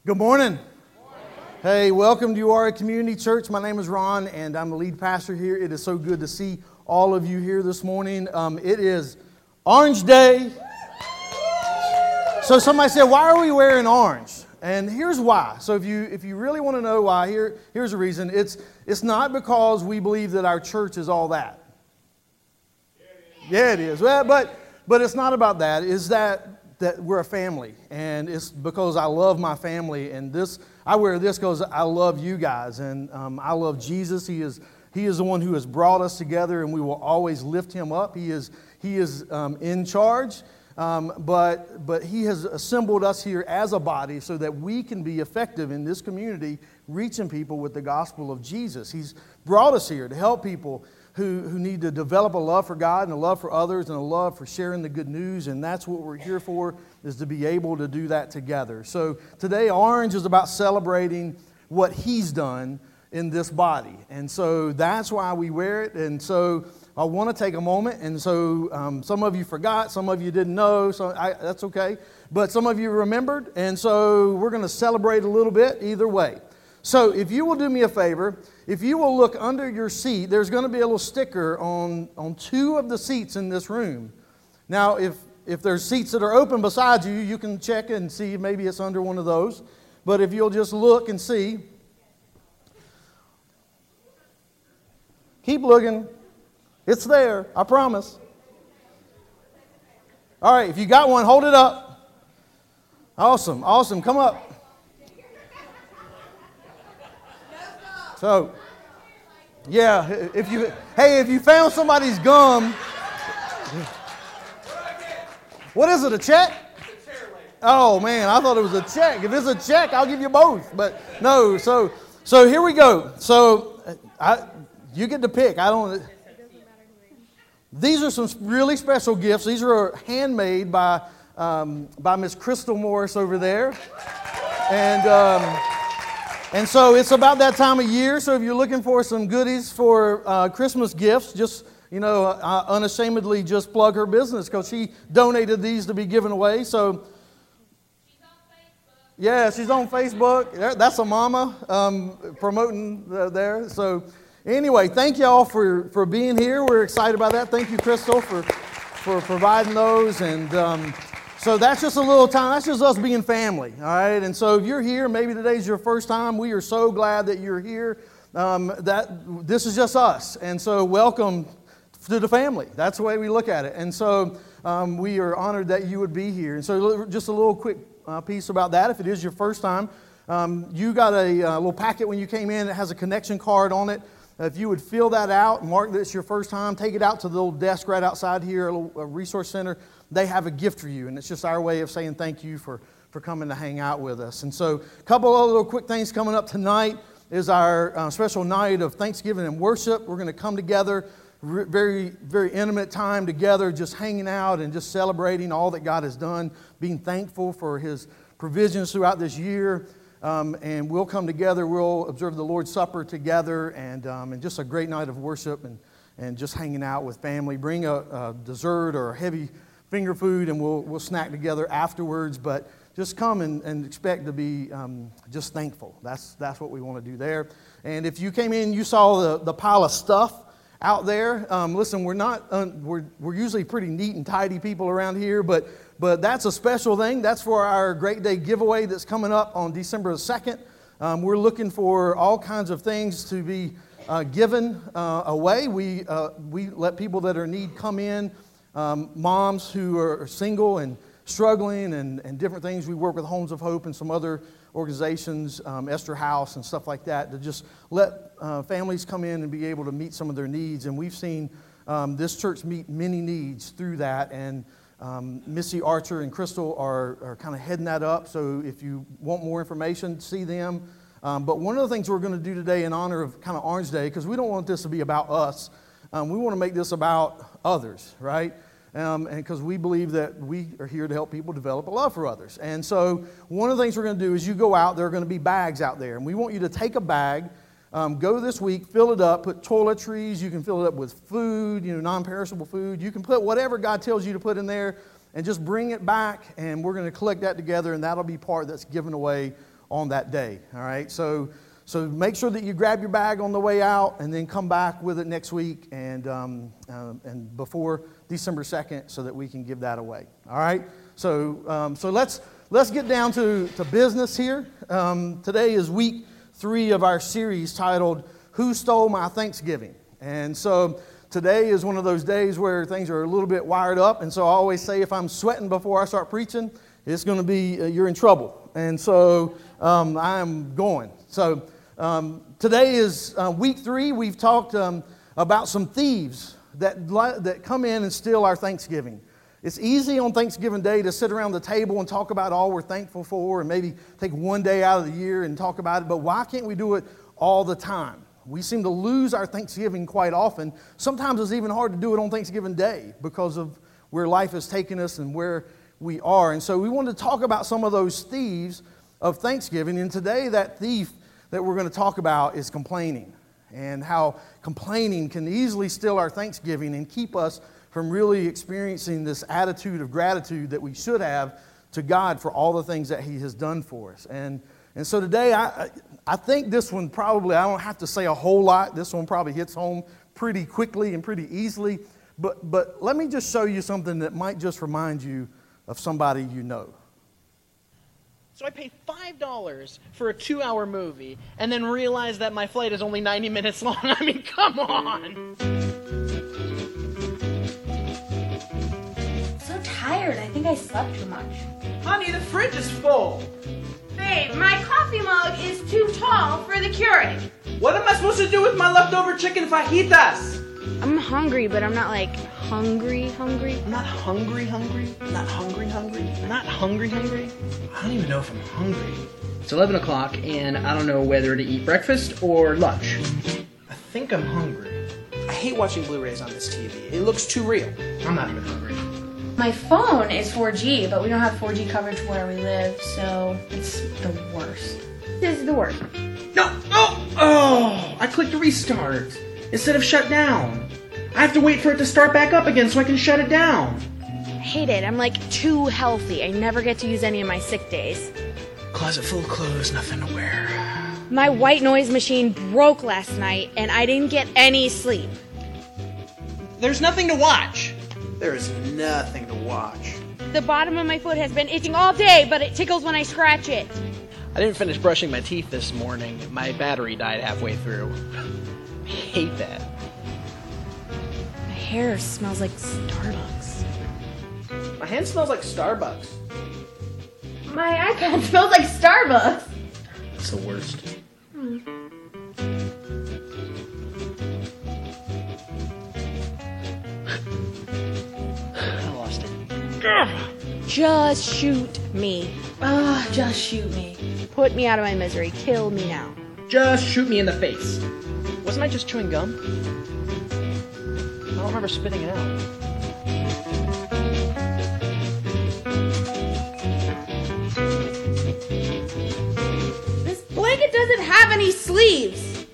Good morning. Hey, welcome to UR Community Church. My name is Ron, and I'm the lead pastor here. It is so good to see all of you here this morning. It is Orange Day. So somebody said, why are we wearing orange? And here's why. So if you really want to know why, here's the reason. It's not because we believe that our church is all that. Yeah, it is. Well, but it's not about that. It's that we're a family, and it's because I love my family, and I wear this because I love you guys, and I love Jesus. He is the one who has brought us together, and we will always lift Him up. He is in charge, but He has assembled us here as a body so that we can be effective in this community, reaching people with the gospel of Jesus. He's brought us here to help people who need to develop a love for God and a love for others and a love for sharing the good news, and that's what we're here for, is to be able to do that together. So today, Orange is about celebrating what He's done in this body, and so that's why we wear it. And so I want to take a moment, and so some of you forgot, some of you didn't know, so that's okay, but some of you remembered, and so we're going to celebrate a little bit either way. So if you will do me a favor, if you will look under your seat, there's going to be a little sticker on two of the seats in this room. Now, if there's seats that are open beside you, you can check and see maybe it's under one of those. But if you'll just look and see, keep looking. It's there, I promise. All right, if you got one, hold it up. Awesome. Come up. So, yeah, if you found somebody's gum, what is it, a check? Oh man, I thought it was a check. If it's a check, I'll give you both. But no, so here we go. So you get to pick. These are some really special gifts. These are handmade by Miss Crystal Morris over there, and so it's about that time of year, so if you're looking for some goodies for Christmas gifts, just, unashamedly just plug her business because she donated these to be given away. So, she's on Facebook. Yeah, she's on Facebook. That's a mama promoting there. So anyway, thank y'all for being here. We're excited about that. Thank you, Crystal, for providing those. And so that's just a little time. That's just us being family, all right? And so if you're here, maybe today's your first time, we are so glad that you're here. This is just us. And so welcome to the family. That's the way we look at it. And so we are honored that you would be here. And so just a little quick piece about that. If it is your first time, you got a little packet when you came in. It has a connection card on it. If you would fill that out, mark that it's your first time, take it out to the little desk right outside here, a little resource center. They have a gift for you, and it's just our way of saying thank you for coming to hang out with us. And so a couple of little quick things coming up tonight is our special night of Thanksgiving and worship. We're going to come together, very, very intimate time together, just hanging out and just celebrating all that God has done, being thankful for His provisions throughout this year. And we'll come together, we'll observe the Lord's Supper together, and just a great night of worship and just hanging out with family. Bring a dessert or a heavy finger food, and we'll snack together afterwards. But just come and expect to be just thankful. That's what we want to do there. And if you came in, you saw the pile of stuff out there. Listen, we're usually pretty neat and tidy people around here, but that's a special thing. That's for our Great Day giveaway that's coming up on December the 2nd. We're looking for all kinds of things to be given away. We let people that are in need come in. Moms who are single and struggling and different things. We work with Homes of Hope and some other organizations, Esther House and stuff like that, to just let families come in and be able to meet some of their needs. And we've seen this church meet many needs through that. And Missy Archer and Crystal are kind of heading that up. So if you want more information, see them. But one of the things we're going to do today in honor of kind of Orange Day, because we don't want this to be about us, we want to make this about others, right? And because we believe that we are here to help people develop a love for others. And so one of the things we're going to do is you go out, there are going to be bags out there. And we want you to take a bag, go this week, fill it up, put toiletries, you can fill it up with food, non-perishable food. You can put whatever God tells you to put in there and just bring it back. And we're going to collect that together, and that'll be part that's given away on that day. All right, so make sure that you grab your bag on the way out, and then come back with it next week and before December 2nd, so that we can give that away. All right, so let's get down to business here. Today is week 3 of our series titled "Who Stole My Thanksgiving?" And so today is one of those days where things are a little bit wired up, and so I always say if I'm sweating before I start preaching, it's going to be you're in trouble. And so I'm going. So today is week 3. We've talked about some thieves that come in and steal our Thanksgiving. It's easy on Thanksgiving Day to sit around the table and talk about all we're thankful for, and maybe take one day out of the year and talk about it, but why can't we do it all the time? We seem to lose our Thanksgiving quite often. Sometimes it's even hard to do it on Thanksgiving Day because of where life has taken us and where we are. And so we want to talk about some of those thieves of Thanksgiving. And today that thief that we're going to talk about is complaining, and how complaining can easily steal our Thanksgiving and keep us from really experiencing this attitude of gratitude that we should have to God for all the things that He has done for us. And so today, I think this one probably, I don't have to say a whole lot. This one probably hits home pretty quickly and pretty easily. But let me just show you something that might just remind you of somebody you know. So I pay $5 for a 2-hour movie and then realize that my flight is only 90 minutes long. I mean, come on! So tired. I think I slept too much. Honey, the fridge is full. Babe, my coffee mug is too tall for the Keurig. What am I supposed to do with my leftover chicken fajitas? I'm hungry, but I'm not like hungry. I'm not hungry. I'm not hungry. I'm not hungry. I don't even know if I'm hungry. It's 11 o'clock and I don't know whether to eat breakfast or lunch. I think I'm hungry. I hate watching Blu-rays on this TV. It looks too real. I'm not even hungry. My phone is 4G, but we don't have 4G coverage where we live, so it's the worst. This is the worst. No! Oh! I clicked restart instead of shut down. I have to wait for it to start back up again so I can shut it down. I hate it. I'm like too healthy. I never get to use any of my sick days. Closet full of clothes, nothing to wear. My white noise machine broke last night, and I didn't get any sleep. There's nothing to watch. There is nothing to watch. The bottom of my foot has been itching all day, but it tickles when I scratch it. I didn't finish brushing my teeth this morning. My battery died halfway through. I hate that. My hair smells like Starbucks. My hand smells like Starbucks. My iPad smells like Starbucks. It's the worst. I lost it. Just shoot me. Just shoot me. Put me out of my misery. Kill me now. Just shoot me in the face. Wasn't I just chewing gum? I don't remember spitting it out. This blanket doesn't have any sleeves.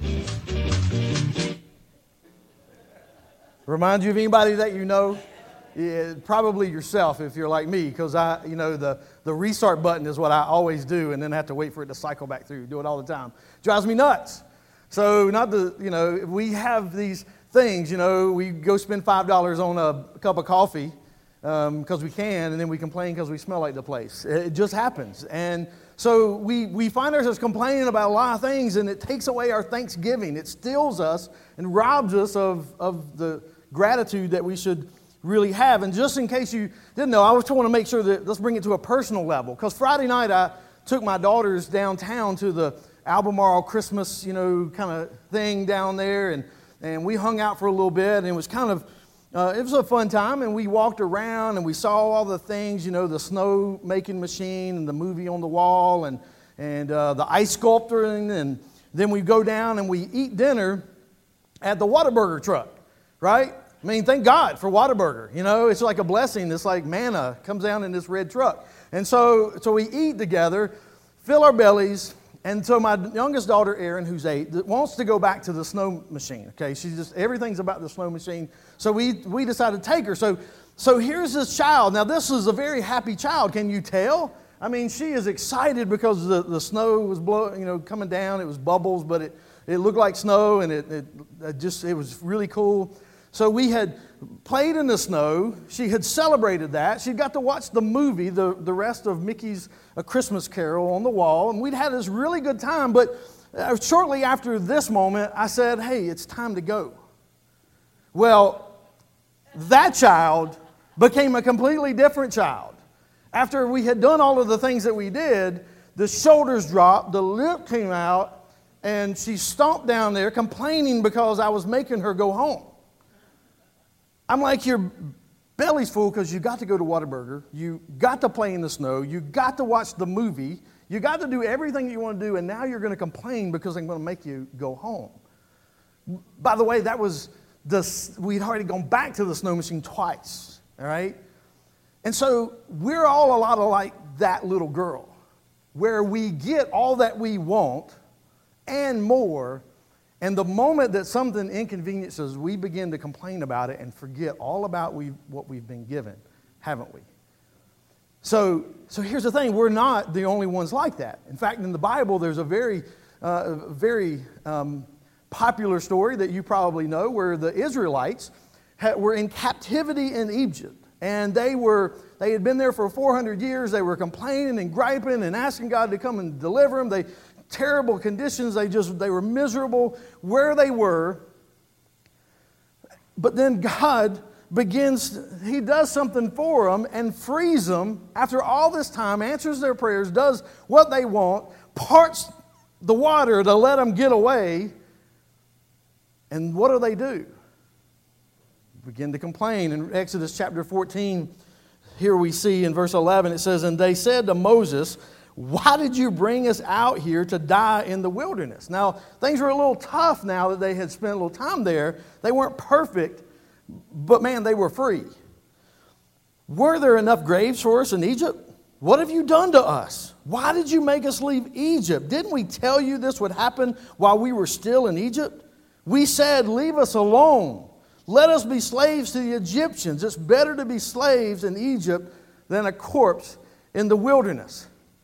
Remind you of anybody that you know? Yeah, probably yourself if you're like me, because the restart button is what I always do, and then have to wait for it to cycle back through. Do it all the time. Drives me nuts. So we have these things, we go spend $5 on a cup of coffee because we can, and then we complain because we smell like the place. It just happens. And so we find ourselves complaining about a lot of things, and it takes away our Thanksgiving. It steals us and robs us of the gratitude that we should really have. And just in case you didn't know, I just want to make sure that let's bring it to a personal level, because Friday night I took my daughters downtown to the Albemarle Christmas, kind of thing down there, and we hung out for a little bit, and it was kind of it was a fun time, and we walked around and we saw all the things, the snow making machine and the movie on the wall and the ice sculpting, and then we go down and we eat dinner at the Whataburger truck, right? I mean, thank God for Whataburger. It's like a blessing. It's like manna comes down in this red truck. And so we eat together, fill our bellies, and so my youngest daughter, Erin, who's 8, wants to go back to the snow machine. Okay, everything's about the snow machine. So we decided to take her. So here's this child. Now, this is a very happy child. Can you tell? I mean, she is excited because the snow was coming down. It was bubbles, but it looked like snow, and it was really cool. So we had played in the snow. She had celebrated that. She got to watch the movie, the rest of Mickey's A Christmas Carol on the wall, and we'd had this really good time. But shortly after this moment, I said, hey, it's time to go. Well, that child became a completely different child. After we had done all of the things that we did, the shoulders dropped, the lip came out, and she stomped down there complaining because I was making her go home. I'm like, your belly's full because you got to go to Whataburger, you got to play in the snow, you got to watch the movie, you got to do everything you want to do, and now you're going to complain because I'm going to make you go home. By the way, we'd already gone back to the snow machine twice, all right? And so we're all a lot like that little girl, where we get all that we want and more, and the moment that something inconveniences, we begin to complain about it and forget all about what we've been given, haven't we? So here's the thing, we're not the only ones like that. In fact, in the Bible, there's a very popular story that you probably know where the Israelites were in captivity in Egypt. And they had been there for 400 years. They were complaining and griping and asking God to come and deliver them. Terrible conditions. They were miserable where they were. But then God He does something for them and frees them after all this time, answers their prayers, does what they want, parts the water to let them get away. And what do? Begin to complain. In Exodus chapter 14, here we see in verse 11, it says, "And they said to Moses, 'Why did you bring us out here to die in the wilderness?'" Now, things were a little tough now that they had spent a little time there. They weren't perfect, but man, they were free. "Were there enough graves for us in Egypt? What have you done to us? Why did you make us leave Egypt? Didn't we tell you this would happen while we were still in Egypt? We said, 'Leave us alone. Let us be slaves to the Egyptians. It's better to be slaves in Egypt than a corpse in the wilderness.'"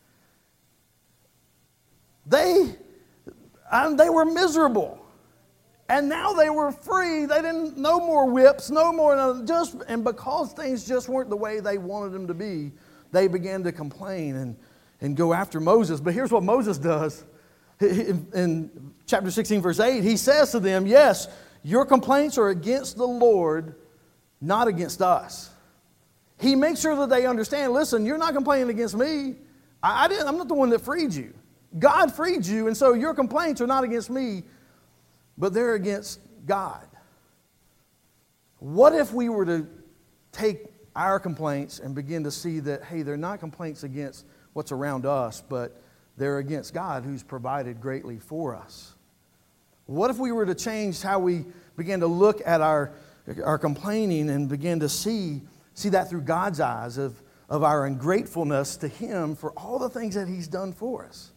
They were miserable. And now they were free. They didn't, no more whips, no more, and because things just weren't the way they wanted them to be, they began to complain and go after Moses. But here's what Moses does. In chapter 16, verse 8, he says to them, "Yes, your complaints are against the Lord, not against us." He makes sure that they understand, listen, you're not complaining against me. I'm not the one that freed you. God freed you, and so your complaints are not against me, but they're against God. What if we were to take our complaints and begin to see that, hey, they're not complaints against what's around us, but they're against God who's provided greatly for us? What if we were to change how we begin to look at our complaining and begin to see that through God's eyes of our ungratefulness to Him for all the things that He's done for us?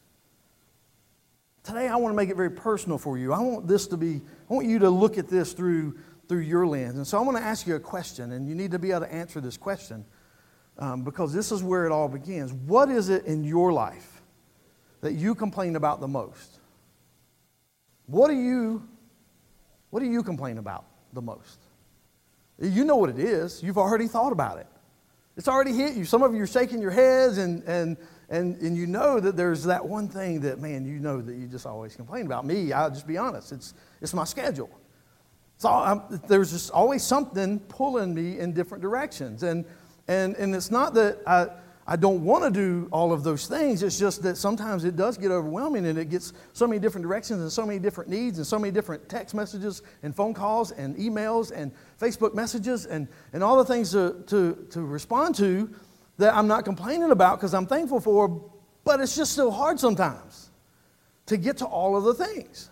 Today, I want to make it very personal for you. I want you to look at this through your lens. And so I want to ask you a question, and you need to be able to answer this question because this is where it all begins. What is it in your life that you complain about the most? What do you complain about the most? You know what it is. You've already thought about it. It's already hit you. Some of you are shaking your heads and you know that there's that one thing that, man, you know that you just always complain about. Me, I'll just be honest. It's my schedule. There's just always something pulling me in different directions. And it's not that I don't want to do all of those things. It's just that sometimes it does get overwhelming and it gets so many different directions and so many different needs and so many different text messages and phone calls and emails and Facebook messages and all the things to respond to that I'm not complaining about because I'm thankful for, but it's just so hard sometimes to get to all of the things.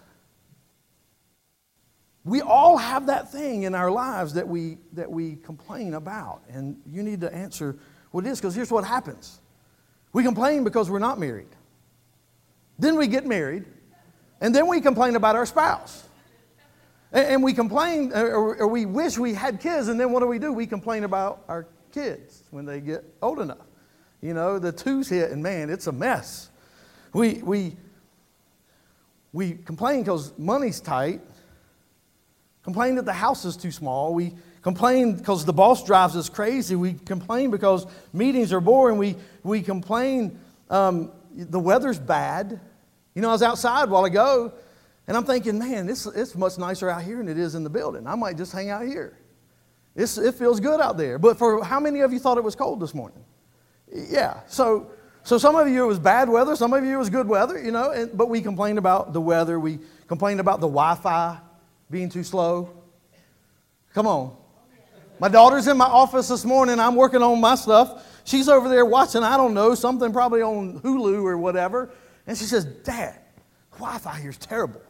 We all have that thing in our lives that we complain about, and you need to answer what it is, because here's what happens. We complain because we're not married. Then we get married, and then we complain about our spouse. And we complain, or we wish we had kids, and then what do? We complain about our kids when they get old enough. You know, the twos hit, and man, it's a mess. We complain because money's tight. Complain that the house is too small. We complain because the boss drives us crazy. We complain because meetings are boring. We complain the weather's bad. You know, I was outside a while ago, and I'm thinking, man, it's much nicer out here than it is in the building. I might just hang out here. It feels good out there. But for how many of you thought it was cold this morning? Yeah. So some of you it was bad weather. Some of you it was good weather, you know. But we complained about the weather. We complained about the Wi-Fi being too slow. Come on. My daughter's in my office this morning. I'm working on my stuff. She's over there watching, I don't know, something probably on Hulu or whatever. And she says, Dad, Wi-Fi here's terrible.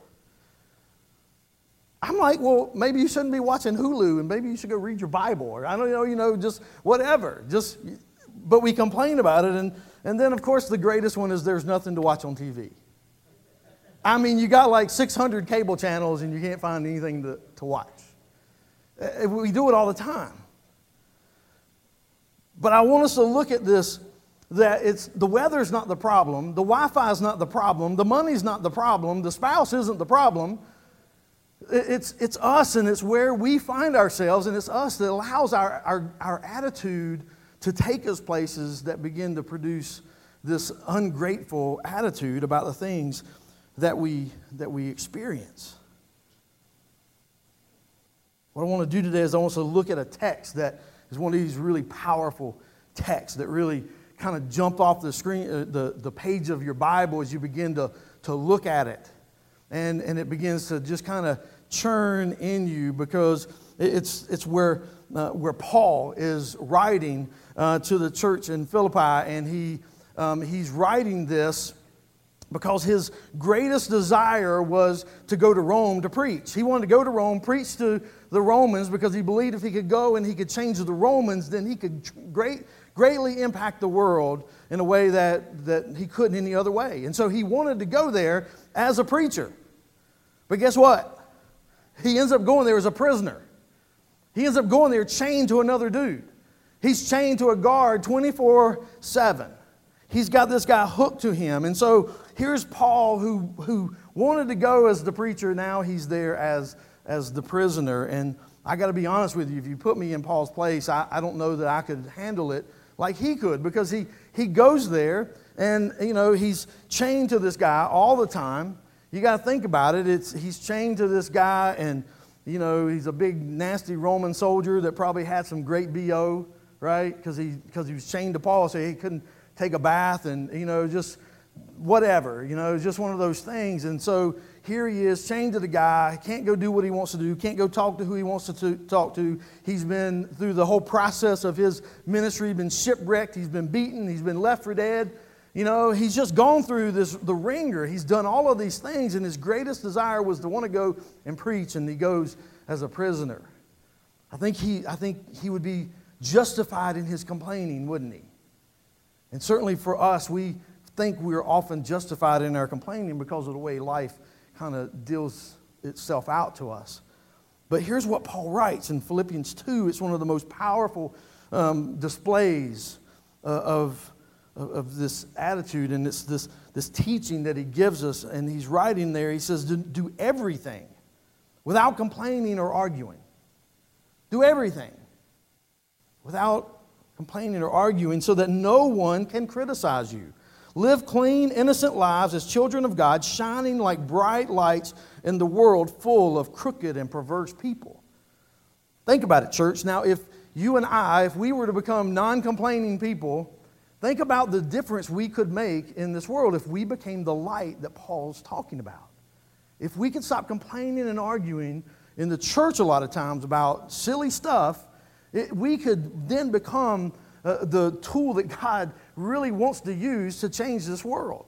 I'm like, well, maybe you shouldn't be watching Hulu, and maybe you should go read your Bible, or I don't know, you know, just whatever. But we complain about it, and then, of course, the greatest one is there's nothing to watch on TV. I mean, you got like 600 cable channels, and you can't find anything to watch. We do it all the time. But I want us to look at this, that the weather's not the problem, the Wi-Fi is not the problem, the money's not the problem, the spouse isn't the problem. It's us, and it's where we find ourselves, and it's us that allows our attitude to take us places that begin to produce this ungrateful attitude about the things that we experience. What I want to do today is I want to look at a text that is one of these really powerful texts that really kind of jump off the screen, the page of your Bible as you begin to look at it. And it begins to just kind of churn in you, because it's where Paul is writing to the church in Philippi, and he's writing this because his greatest desire was to go to Rome to preach. He wanted to go to Rome, preach to the Romans, because he believed if he could go and he could change the Romans, then he could greatly impact the world in a way that he couldn't any other way. And so he wanted to go there as a preacher. But guess what? He ends up going there as a prisoner. He ends up going there chained to another dude. He's chained to a guard 24/7. He's got this guy hooked to him. And so here's Paul who wanted to go as the preacher. Now he's there as the prisoner. And I got to be honest with you, if you put me in Paul's place, I don't know that I could handle it like he could, because he goes there and, you know, he's chained to this guy all the time. You got to think about it. He's chained to this guy, and, you know, he's a big, nasty Roman soldier that probably had some great BO, right? Because he was chained to Paul, so he couldn't take a bath, and, you know, just whatever, you know, just one of those things. And so here he is, chained to the guy. He can't go do what he wants to do. Can't go talk to who he wants to talk to. He's been through the whole process of his ministry. He's been shipwrecked. He's been beaten. He's been left for dead. You know, he's just gone through the ringer. He's done all of these things, and his greatest desire was to want to go and preach, and he goes as a prisoner. I think he would be justified in his complaining, wouldn't he? And certainly for us, we think we're often justified in our complaining because of the way life kind of deals itself out to us. But here's what Paul writes in Philippians 2. It's one of the most powerful displays of this attitude, and it's this teaching that he gives us. And he's writing there, he says, do everything without complaining or arguing. Do everything without complaining or arguing, so that no one can criticize you. Live clean, innocent lives as children of God, shining like bright lights in the world full of crooked and perverse people. Think about it, church. Now, if you and I, if we were to become non-complaining people, think about the difference we could make in this world if we became the light that Paul's talking about. If we could stop complaining and arguing in the church a lot of times about silly stuff, we could then become the tool that God really wants to use to change this world.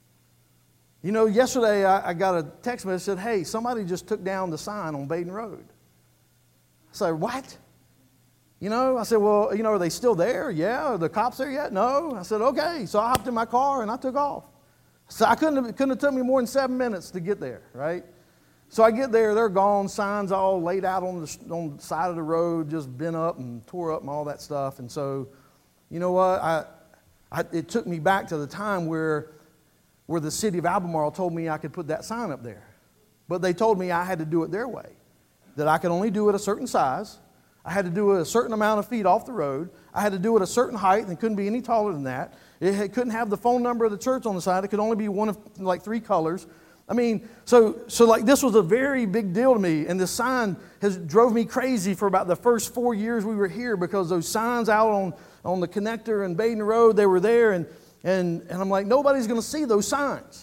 You know, yesterday I got a text message that said, hey, somebody just took down the sign on Baden Road. I said, what? You know, I said, well, you know, are they still there? Yeah. Are the cops there yet? No. I said, okay. So I hopped in my car and I took off. So I couldn't have took me more than 7 minutes to get there, right? So I get there, they're gone, signs all laid out on the side of the road, just bent up and tore up and all that stuff. And so, you know what? it took me back to the time where the city of Albemarle told me I could put that sign up there. But they told me I had to do it their way, that I could only do it a certain size. I had to do it a certain amount of feet off the road. I had to do it a certain height, and it couldn't be any taller than that. It couldn't have the phone number of the church on the side. It could only be one of like 3 colors. I mean, so like this was a very big deal to me, and this sign drove me crazy for about the first 4 years we were here, because those signs out on the connector and Baden Road, they were there, and I'm like, nobody's going to see those signs.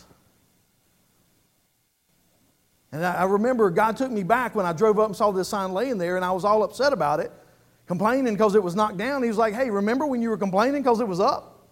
And I remember God took me back when I drove up and saw this sign laying there, and I was all upset about it, complaining because it was knocked down. He was like, hey, remember when you were complaining because it was up?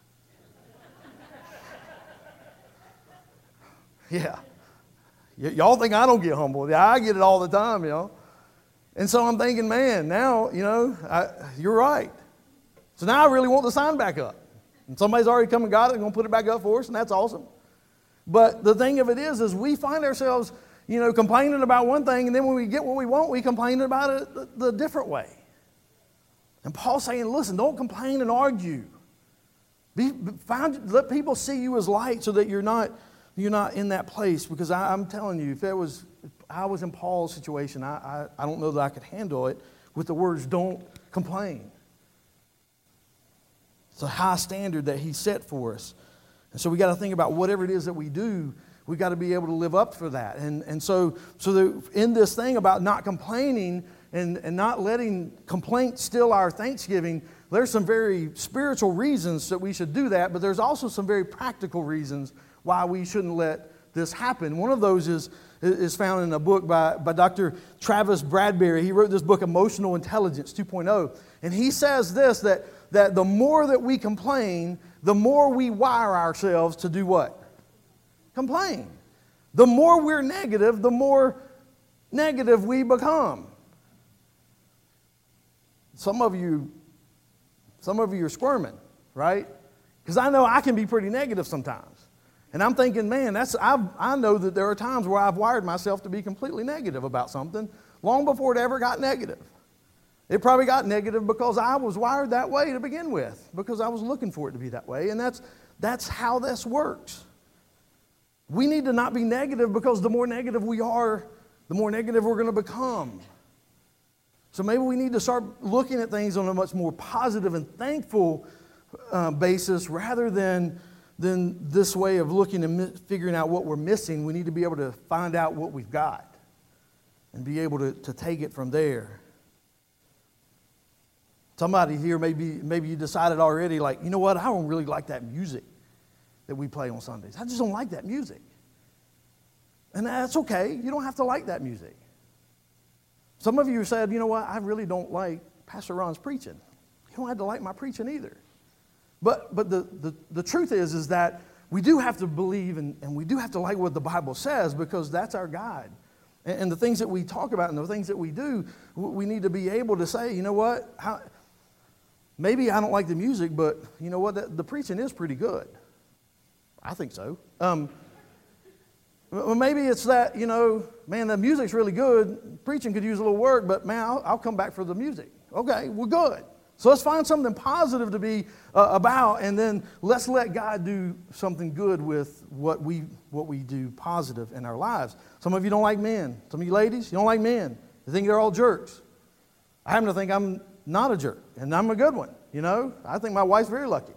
Yeah. Y'all think I don't get humbled. Yeah, I get it all the time, y'all. And so I'm thinking, man, now, you're right. So now I really want the sign back up. And somebody's already come and got it and going to put it back up for us, and that's awesome. But the thing of it is we find ourselves, complaining about one thing, and then when we get what we want, we complain about it the different way. And Paul's saying, listen, don't complain and argue. Let people see you as light so that you're not in that place. Because I'm telling you, if I was in Paul's situation, I don't know that I could handle it with the words, don't complain. It's a high standard that he set for us. And so we got to think about whatever it is that we do, we got to be able to live up for that. And so in this thing about not complaining and not letting complaint steal our thanksgiving, there's some very spiritual reasons that we should do that, but there's also some very practical reasons why we shouldn't let this happen. One of those is found in a book by Dr. Travis Bradberry. He wrote this book, Emotional Intelligence 2.0. And he says this, that the more that we complain, the more we wire ourselves to do what? Complain. The more we're negative, the more negative we become. Some of you are squirming, right? Because I know I can be pretty negative sometimes. And I'm thinking, man, I know that there are times where I've wired myself to be completely negative about something long before it ever got negative. It probably got negative because I was wired that way to begin with, because I was looking for it to be that way. And that's how this works. We need to not be negative, because the more negative we are, the more negative we're going to become. So maybe we need to start looking at things on a much more positive and thankful basis, rather than this way of looking and figuring out what we're missing. We need to be able to find out what we've got and be able to take it from there. Somebody here, maybe you decided already, like, you know what, I don't really like that music that we play on Sundays. I just don't like that music. And that's okay. You don't have to like that music. Some of you said, you know what, I really don't like Pastor Ron's preaching. You don't have to like my preaching either. But the truth is that we do have to believe and we do have to like what the Bible says, because that's our guide. And the things that we talk about and the things that we do, we need to be able to say, you know what, maybe I don't like the music, but you know what, the preaching is pretty good. I think so. Maybe it's that, man, the music's really good. Preaching could use a little work, but man, I'll come back for the music. Okay, we're good. So let's find something positive to be about, and then let's let God do something good with what we do positive in our lives. Some of you don't like men. Some of you ladies, you don't like men. You think they're all jerks. I happen to think I'm not a jerk, and I'm a good one. I think my wife's very lucky.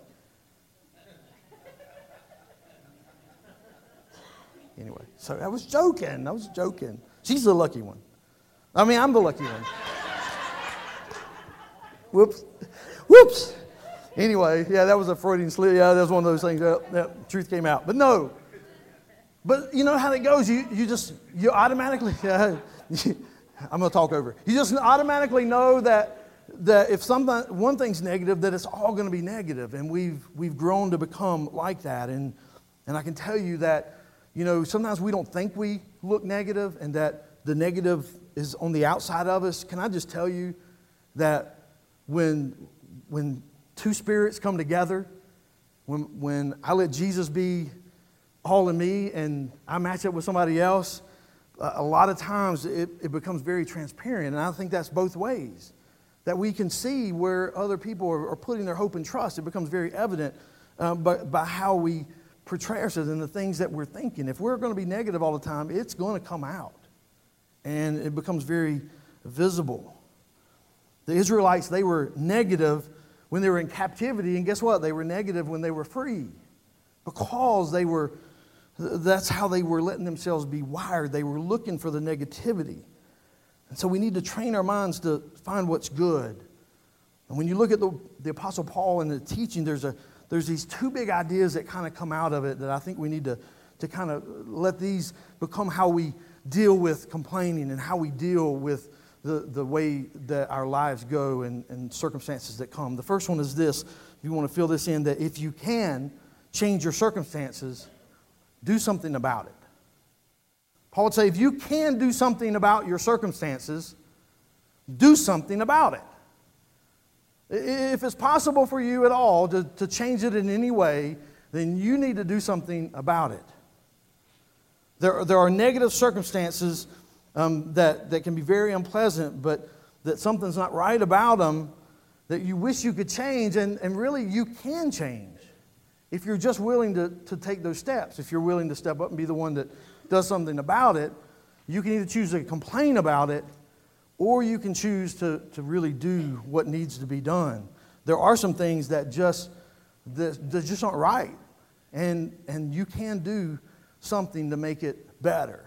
Anyway, so I was joking. She's the lucky one. I'm the lucky one. Whoops. Anyway, yeah, that was a Freudian slip. Yeah, that was one of those things that truth came out. But no. But you know how it goes. You automatically, I'm going to talk over. You just automatically know that if one thing's negative, that it's all going to be negative. And we've grown to become like that. And I can tell you that, sometimes we don't think we look negative, and that the negative is on the outside of us. Can I just tell you that when two spirits come together, when I let Jesus be all in me and I match up with somebody else, a lot of times it becomes very transparent. And I think that's both ways. that we can see where other people are putting their hope and trust. It becomes very evident by how we portray ourselves and the things that we're thinking. If we're going to be negative all the time, it's going to come out. And it becomes very visible. The Israelites, they were negative when they were in captivity. And guess what? They were negative when they were free. Because that's how they were letting themselves be wired. They were looking for the negativity. And so we need to train our minds to find what's good. And when you look at the Apostle Paul and the teaching, there's these two big ideas that kind of come out of it that I think we need to kind of let these become how we deal with complaining and how we deal with the way that our lives go and circumstances that come. The first one is this, if you want to fill this in, that if you can change your circumstances, do something about it. Paul would say, if you can do something about your circumstances, do something about it. If it's possible for you at all to change it in any way, then you need to do something about it. There are negative circumstances that can be very unpleasant, but that something's not right about them that you wish you could change, and really you can change if you're just willing to take those steps. If you're willing to step up and be the one that does something about it, you can either choose to complain about it, or you can choose to really do what needs to be done. There are some things that just aren't right. And you can do something to make it better.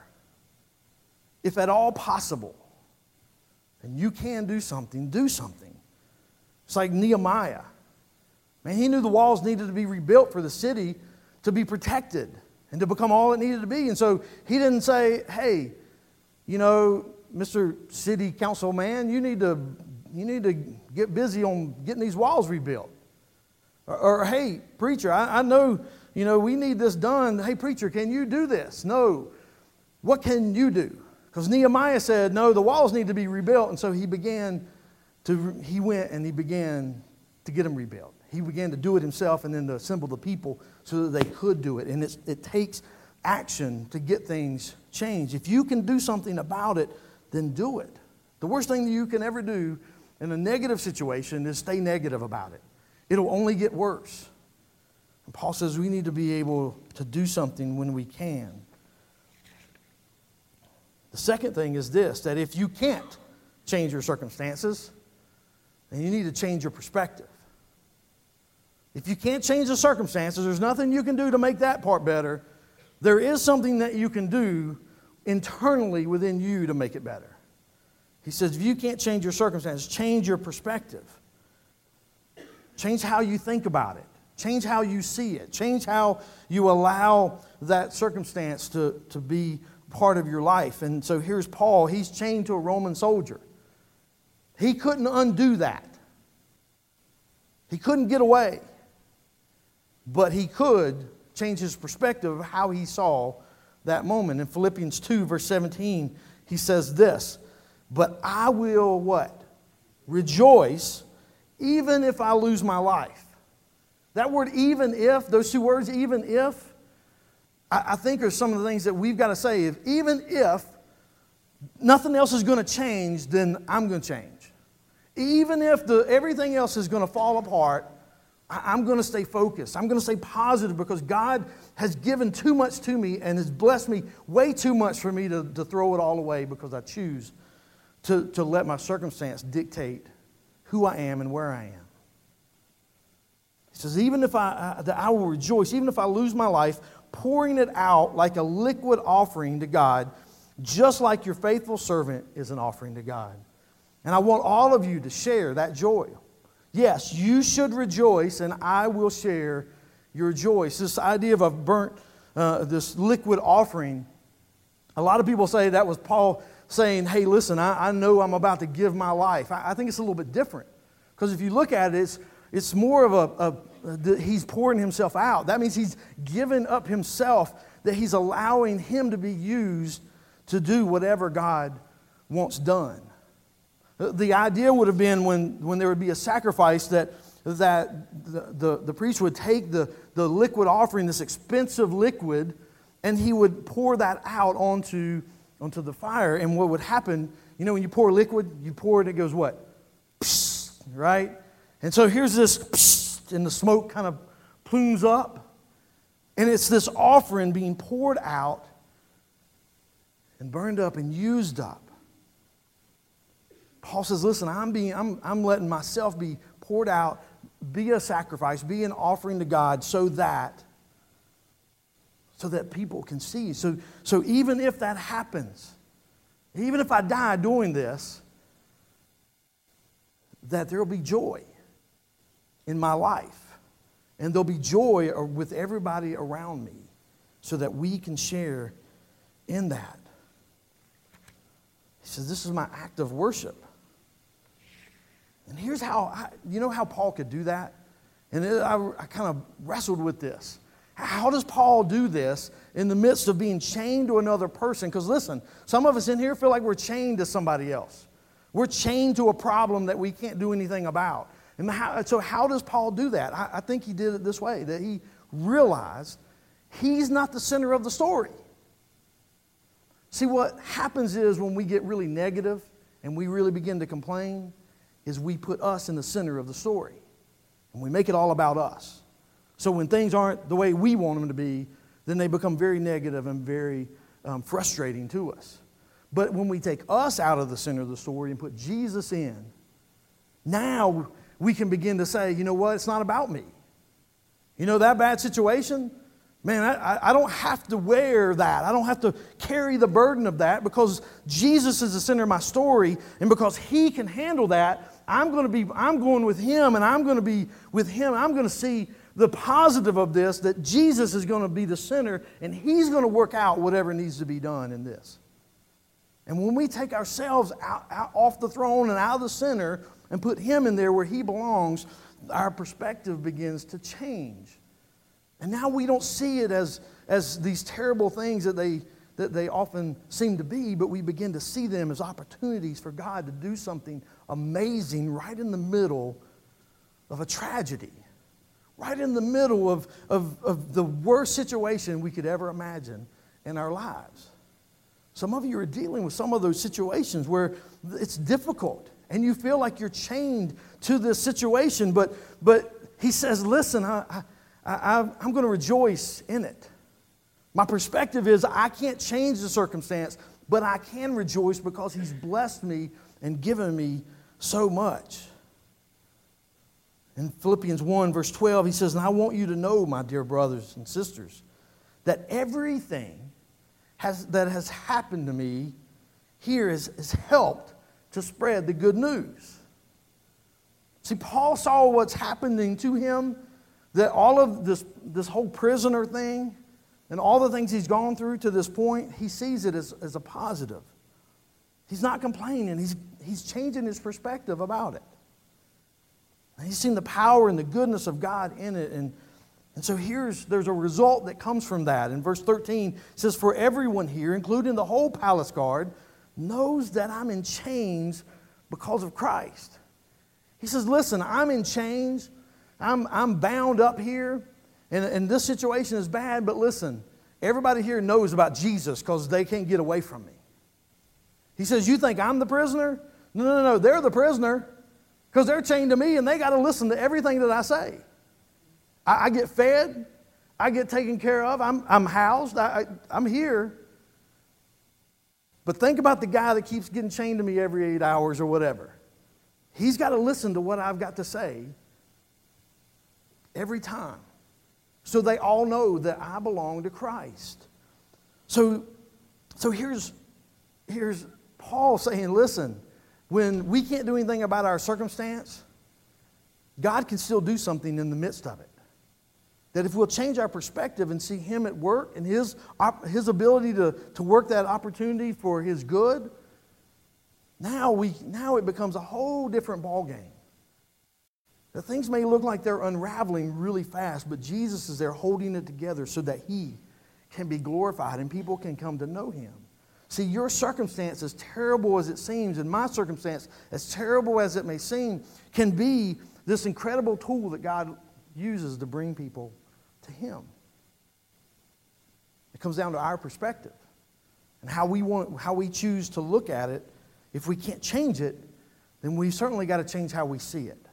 If at all possible. And you can do something, do something. It's like Nehemiah. Man, he knew the walls needed to be rebuilt for the city to be protected and to become all it needed to be. And so he didn't say, hey, Mr. City Council man, you need to get busy on getting these walls rebuilt. Or hey, preacher, I know, we need this done. Hey, preacher, can you do this? No. What can you do? Because Nehemiah said, no, the walls need to be rebuilt. And so he went and he began to get them rebuilt. He began to do it himself and then to assemble the people so that they could do it. And it takes action to get things changed. If you can do something about it, then do it. The worst thing that you can ever do in a negative situation is stay negative about it. It'll only get worse. And Paul says we need to be able to do something when we can. The second thing is this, that if you can't change your circumstances, then you need to change your perspective. If you can't change the circumstances, there's nothing you can do to make that part better. There is something that you can do internally within you to make it better. He says, if you can't change your circumstances, change your perspective. Change how you think about it. Change how you see it. Change how you allow that circumstance to be part of your life. And so here's Paul. He's chained to a Roman soldier. He couldn't undo that. He couldn't get away. But he could change his perspective of how he saw that moment. In Philippians 2, verse 17, he says this, but I will what? Rejoice, even if I lose my life. That word even if, those two words, even if, I think are some of the things that we've got to say. Even if nothing else is going to change, then I'm going to change. Even if everything else is going to fall apart, I'm going to stay focused. I'm going to stay positive because God has given too much to me and has blessed me way too much for me to throw it all away because I choose to let my circumstance dictate who I am and where I am. He says, even if I will rejoice, even if I lose my life, pouring it out like a liquid offering to God, just like your faithful servant is an offering to God. And I want all of you to share that joy. Yes, you should rejoice, and I will share your joy. So this idea of a burnt, this liquid offering, a lot of people say that was Paul saying, hey, listen, I know I'm about to give my life. I think it's a little bit different. Because if you look at it, it's more of he's pouring himself out. That means he's given up himself, that he's allowing him to be used to do whatever God wants done. The idea would have been when there would be a sacrifice that the priest would take the liquid offering, this expensive liquid, and he would pour that out onto the fire. And what would happen, when you pour liquid, you pour it, it goes what? Psst. right? And so here's this, psst, and the smoke kind of plumes up. And it's this offering being poured out and burned up and used up. Paul says, listen, I'm letting myself be poured out, be a sacrifice, be an offering to God so that people can see. So even if that happens, even if I die doing this, that there will be joy in my life. And there'll be joy with everybody around me so that we can share in that. He says, this is my act of worship. And here's how, you know how Paul could do that? And I kind of wrestled with this. How does Paul do this in the midst of being chained to another person? Because listen, some of us in here feel like we're chained to somebody else. We're chained to a problem that we can't do anything about. And so how does Paul do that? I think he did it this way, that he realized he's not the center of the story. See, what happens is when we get really negative and we really begin to complain, is we put us in the center of the story. And we make it all about us. So when things aren't the way we want them to be, then they become very negative and very frustrating to us. But when we take us out of the center of the story and put Jesus in, now we can begin to say, you know what, it's not about me. You know, that bad situation, man, I don't have to wear that. I don't have to carry the burden of that because Jesus is the center of my story, and because He can handle that, I'm going with Him, and I'm going to be with Him. I'm going to see the positive of this, that Jesus is going to be the center, and He's going to work out whatever needs to be done in this. And when we take ourselves out off the throne and out of the center and put Him in there where He belongs, our perspective begins to change. And now we don't see it as these terrible things that they often seem to be, but we begin to see them as opportunities for God to do something amazing right in the middle of a tragedy, right in the middle of the worst situation we could ever imagine in our lives. Some of you are dealing with some of those situations where it's difficult and you feel like you're chained to this situation, but he says, listen, I'm going to rejoice in it. My perspective is I can't change the circumstance, but I can rejoice because He's blessed me and given me so much. In Philippians 1, verse 12, he says, and I want you to know, my dear brothers and sisters, that everything that has happened to me here has helped to spread the good news. See, Paul saw what's happening to him, that all of this whole prisoner thing and all the things he's gone through to this point, he sees it as a positive. He's not complaining. He's changing his perspective about it. And he's seen the power and the goodness of God in it. And so there's a result that comes from that. In verse 13, it says, for everyone here, including the whole palace guard, knows that I'm in chains because of Christ. He says, listen, I'm in chains. I'm bound up here. And this situation is bad, but listen, everybody here knows about Jesus because they can't get away from me. He says, you think I'm the prisoner? No, they're the prisoner because they're chained to me and they got to listen to everything that I say. I get fed. I get taken care of. I'm housed. I'm here. But think about the guy that keeps getting chained to me every 8 hours or whatever. He's got to listen to what I've got to say every time. So they all know that I belong to Christ. So here's Paul saying, listen, when we can't do anything about our circumstance, God can still do something in the midst of it. That if we'll change our perspective and see Him at work and His ability to work that opportunity for His good, now it becomes a whole different ballgame. The things may look like they're unraveling really fast, but Jesus is there holding it together so that He can be glorified and people can come to know Him. See, your circumstance, as terrible as it seems, and my circumstance, as terrible as it may seem, can be this incredible tool that God uses to bring people to Him. It comes down to our perspective and how we choose to look at it. If we can't change it, then we've certainly got to change how we see it.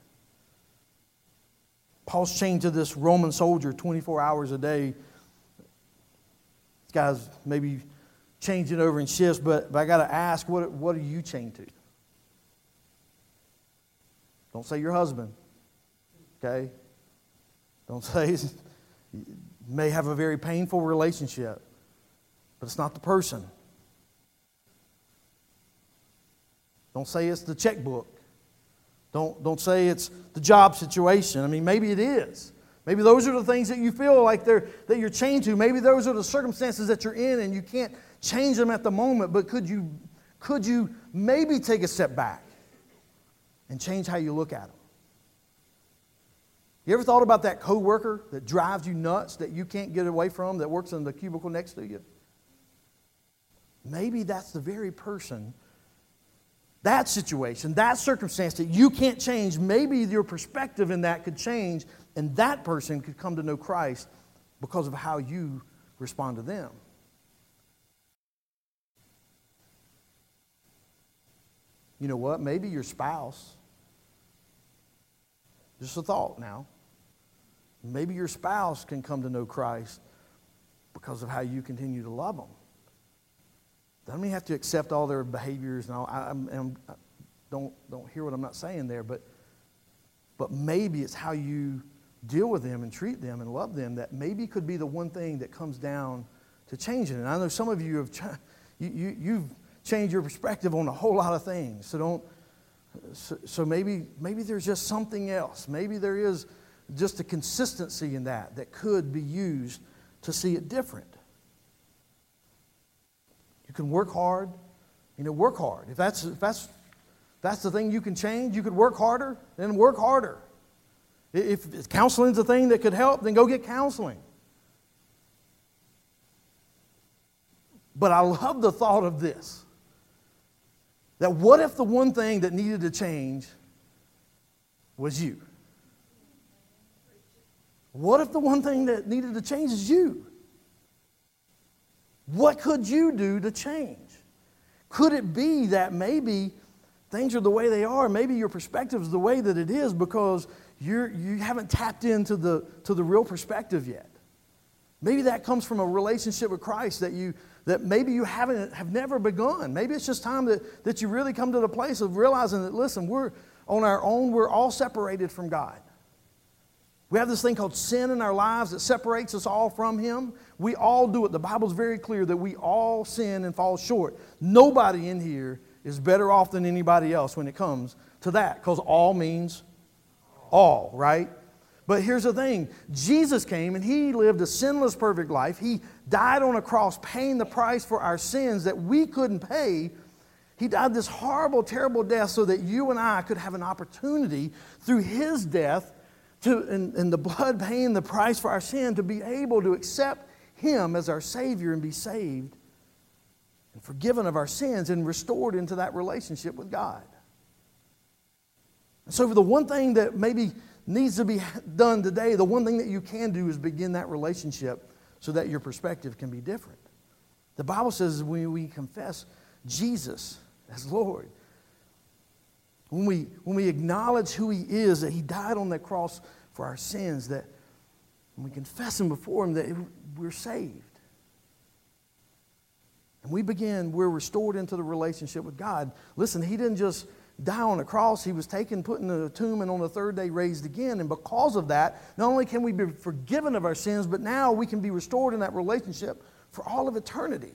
Paul's chained to this Roman soldier 24 hours a day. This guy's maybe changing over in shifts, but I got to ask, what are you chained to? Don't say your husband, okay? Don't say you may have a very painful relationship, but it's not the person. Don't say it's the checkbook. Don't say it's the job situation. I mean, maybe it is. Maybe those are the things that you feel like that you're chained to. Maybe those are the circumstances that you're in and you can't change them at the moment, but could you maybe take a step back and change how you look at them? You ever thought about that coworker that drives you nuts, that you can't get away from, that works in the cubicle next to you? Maybe that's the very person, that situation, that circumstance that you can't change. Maybe your perspective in that could change, and that person could come to know Christ because of how you respond to them. You know what? Maybe your spouse, just a thought now, maybe your spouse can come to know Christ because of how you continue to love them. Doesn't mean you have to accept all their behaviors and all. Don't hear what I'm not saying there, but maybe it's how you deal with them and treat them and love them that maybe could be the one thing that comes down to changing it. And I know some of you have you've changed your perspective on a whole lot of things. So maybe there's just something else. Maybe there is just a consistency in that could be used to see it different. You can work hard. Work hard. If that's the thing you can change, you could work harder, then work harder. If counseling's the thing that could help, then go get counseling. But I love the thought of this. That what if the one thing that needed to change was you? What if the one thing that needed to change is you? What could you do to change? Could it be that maybe things are the way they are? Maybe your perspective is the way that it is because you haven't tapped into the real perspective yet. Maybe that comes from a relationship with Christ that maybe you have never begun. Maybe it's just time that you really come to the place of realizing that, listen, we're on our own, we're all separated from God. We have this thing called sin in our lives that separates us all from Him. We all do it. The Bible's very clear that we all sin and fall short. Nobody in here is better off than anybody else when it comes to that, because all means all, right? But here's the thing. Jesus came and He lived a sinless, perfect life. He died on a cross, paying the price for our sins that we couldn't pay. He died this horrible, terrible death so that you and I could have an opportunity through His death and the blood paying the price for our sin to be able to accept Him as our Savior and be saved and forgiven of our sins and restored into that relationship with God. And so the one thing that maybe needs to be done today, the one thing that you can do is begin that relationship so that your perspective can be different. The Bible says when we confess Jesus as Lord, when we acknowledge who He is, that He died on that cross for our sins, that when we confess Him before Him, that we're saved. And we're restored into the relationship with God. Listen, He didn't just die on the cross. He was taken, put in a tomb, and on the third day raised again. And because of that, not only can we be forgiven of our sins, but now we can be restored in that relationship for all of eternity.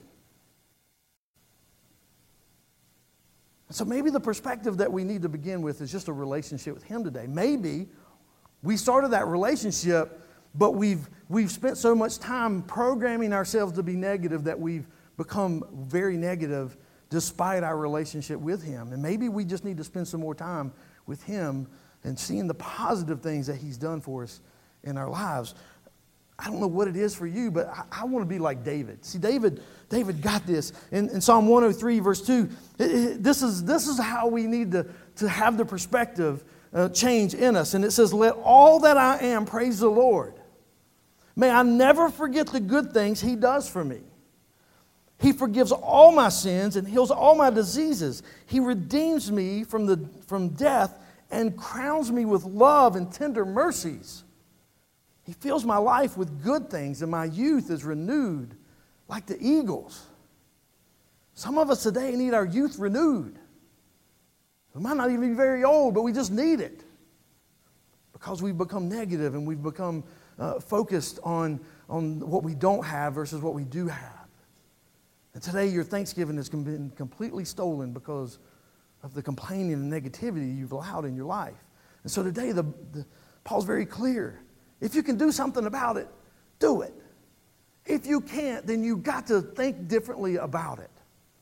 So maybe the perspective that we need to begin with is just a relationship with Him today. Maybe we started that relationship, but we've spent so much time programming ourselves to be negative that we've become very negative despite our relationship with Him. And maybe we just need to spend some more time with Him and seeing the positive things that He's done for us in our lives. I don't know what it is for you, but I want to be like David. See, David got this. In Psalm 103, verse 2, this is how we need to have the perspective change in us. And it says, "Let all that I am praise the Lord. May I never forget the good things He does for me. He forgives all my sins and heals all my diseases. He redeems me from death and crowns me with love and tender mercies. He fills my life with good things, and my youth is renewed like the eagles. Some of us today need our youth renewed. We might not even be very old, but we just need it. Because we've become negative and we've become focused on what we don't have versus what we do have. And today your Thanksgiving has been completely stolen because of the complaining and negativity you've allowed in your life. And so today Paul's very clear. If you can do something about it, do it. If you can't, then you've got to think differently about it.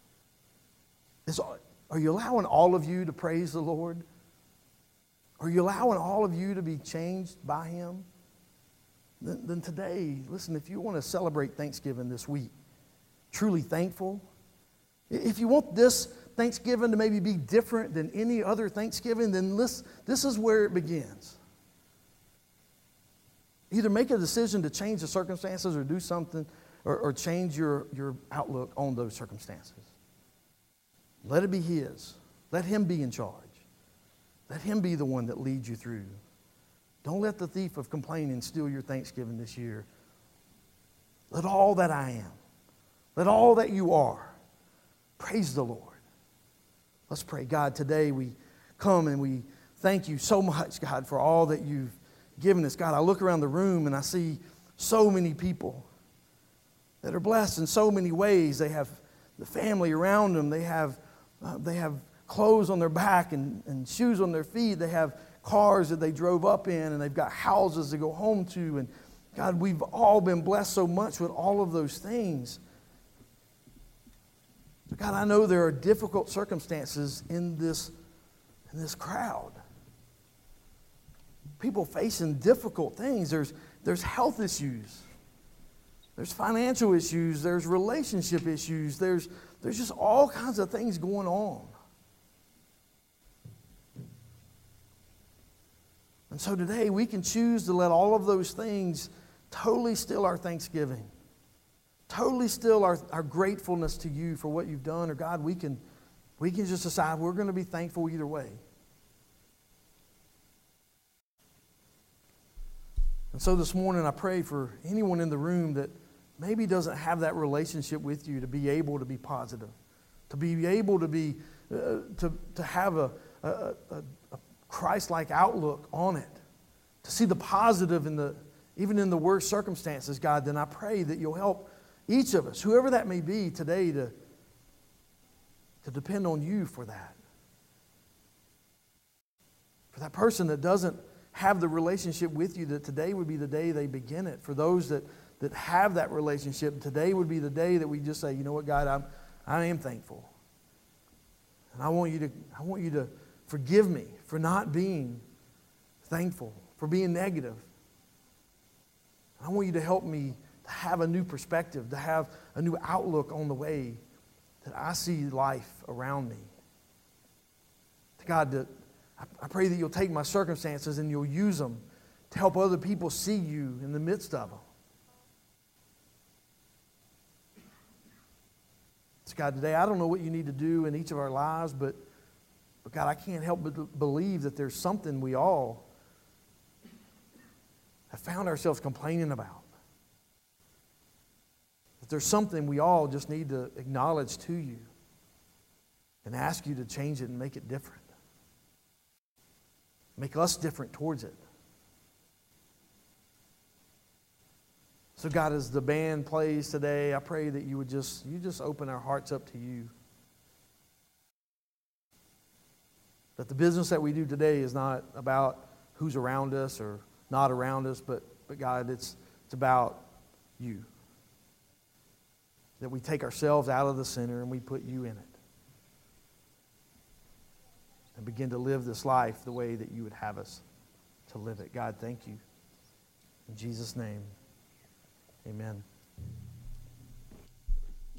Are you allowing all of you to praise the Lord? Are you allowing all of you to be changed by Him? Then today, listen, if you want to celebrate Thanksgiving this week, truly thankful, if you want this Thanksgiving to maybe be different than any other Thanksgiving, then this is where it begins. Either make a decision to change the circumstances or do something or change your outlook on those circumstances. Let it be His. Let Him be in charge. Let Him be the one that leads you through. Don't let the thief of complaining steal your Thanksgiving this year. Let all that I am, let all that you are, praise the Lord. Let's pray. God, today we come and we thank you so much, God, for all that you've given us. God, I look around the room and I see so many people that are blessed in so many ways. They have the family around them. They have clothes on their back and shoes on their feet. They have cars that they drove up in, and they've got houses to go home to. And God, we've all been blessed so much with all of those things. But God, I know there are difficult circumstances in this crowd. People facing difficult things. There's health issues. There's financial issues. There's relationship issues. There's just all kinds of things going on. And so today we can choose to let all of those things totally steal our Thanksgiving. Totally steal our gratefulness to you for what you've done. Or God, we can just decide we're going to be thankful either way. And so this morning I pray for anyone in the room that maybe doesn't have that relationship with you to be able to be positive, to be able to be to have a Christ-like outlook on it, to see the positive even in the worst circumstances, God. Then I pray that you'll help each of us, whoever that may be today, to depend on you for that. For that person that doesn't have the relationship with you, that today would be the day they begin it. For those that have that relationship, today would be the day that we just say, you know what, God, I am thankful. And I want you to forgive me for not being thankful, for being negative. I want you to help me to have a new perspective, to have a new outlook on the way that I see life around me. God, I pray that you'll take my circumstances and you'll use them to help other people see you in the midst of them. So God, today I don't know what you need to do in each of our lives, but God, I can't help but believe that there's something we all have found ourselves complaining about. That there's something we all just need to acknowledge to you and ask you to change it and make it different. Make us different towards it. So God, as the band plays today, I pray that you just open our hearts up to you. That the business that we do today is not about who's around us or not around us, but God, it's about you. That we take ourselves out of the center and we put you in it. And begin to live this life the way that you would have us to live it. God, thank you. In Jesus' name, amen.